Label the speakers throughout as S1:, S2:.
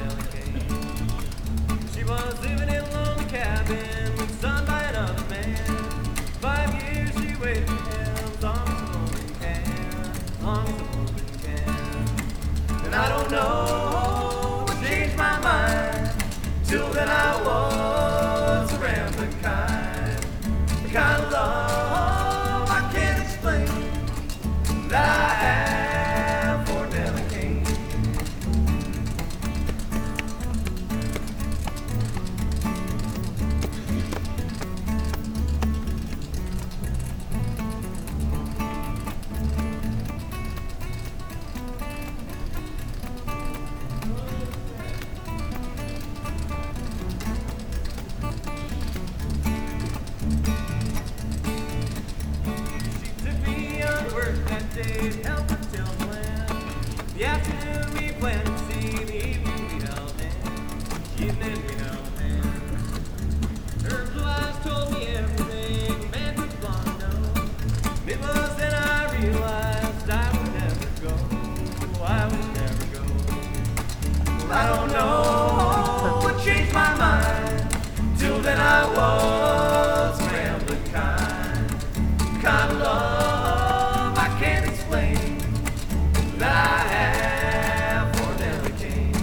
S1: Nellie Kane. She was living in a lonely cabin with son by another man. 5 years she waited for him, long as a woman can, long as a woman can. And I don't know what changed my mind. Till then I was a rambling kind, the kind of love I can't explain that I have for Nellie Kane. Day, help her till the land. The afternoon we planned to see, the evening we held hands. The evening we held hands. Her blue eyes told me everything a man could want to know. It was then I realized I would never go. I would never go. Well, I don't know what changed my mind. Till then I was a rambling kind of love that I have for Nellie Kane.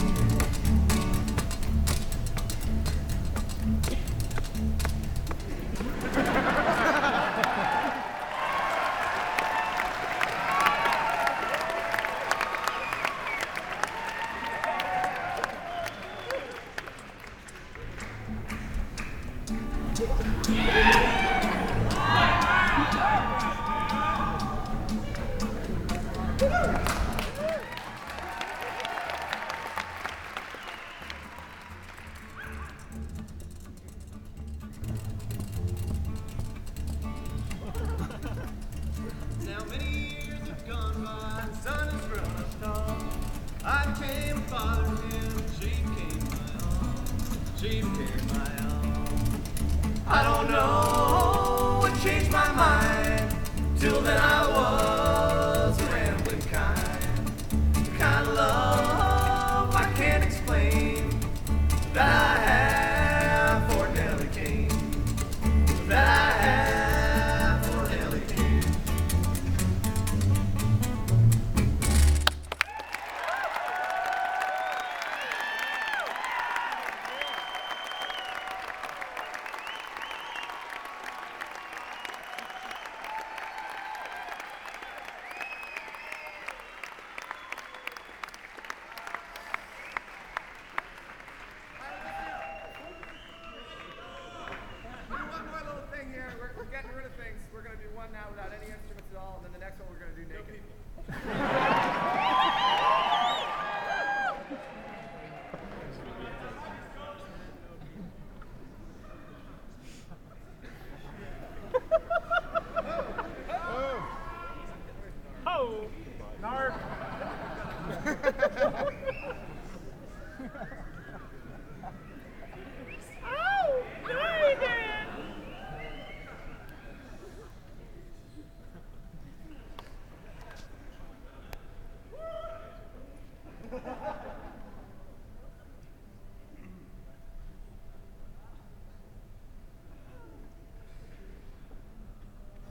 S1: Now many years have gone by, the sun has grown up tall. I became a father to him, she became my all. She became my all. I don't know what changed my mind. Till then I was a rambling kind, the kind of love I can't explain that I have for Nellie Kane. That I have for Nellie Kane.
S2: We're getting rid of things. We're going to do one now without any instruments at all, and then the next one we're going to do naked.